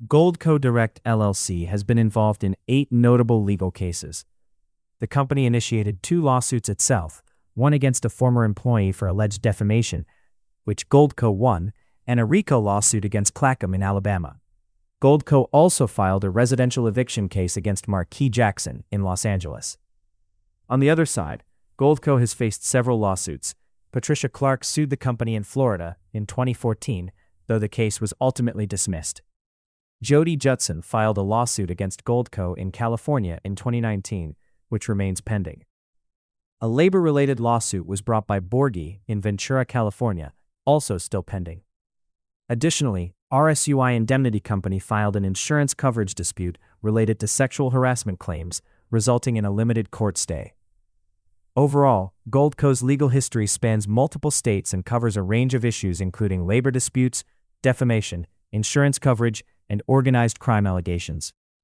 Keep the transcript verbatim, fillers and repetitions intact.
Goldco Direct L L C has been involved in eight notable legal cases. The company initiated two lawsuits itself, one against a former employee for alleged defamation, which Goldco won, and a RICO lawsuit against Clackham in Alabama. Goldco also filed a residential eviction case against Marquis Jackson in Los Angeles. On the other side, Goldco has faced several lawsuits. Patricia Clark sued the company in Florida in twenty fourteen, though the case was ultimately dismissed. Jody Judson filed a lawsuit against Goldco in California in twenty nineteen, which remains pending. A labor-related lawsuit was brought by Borghi in Ventura, California, also still pending. Additionally, R S U I Indemnity Company filed an insurance coverage dispute related to sexual harassment claims, resulting in a limited court stay. Overall, Goldco's legal history spans multiple states and covers a range of issues including labor disputes, defamation, insurance coverage, and organized crime allegations.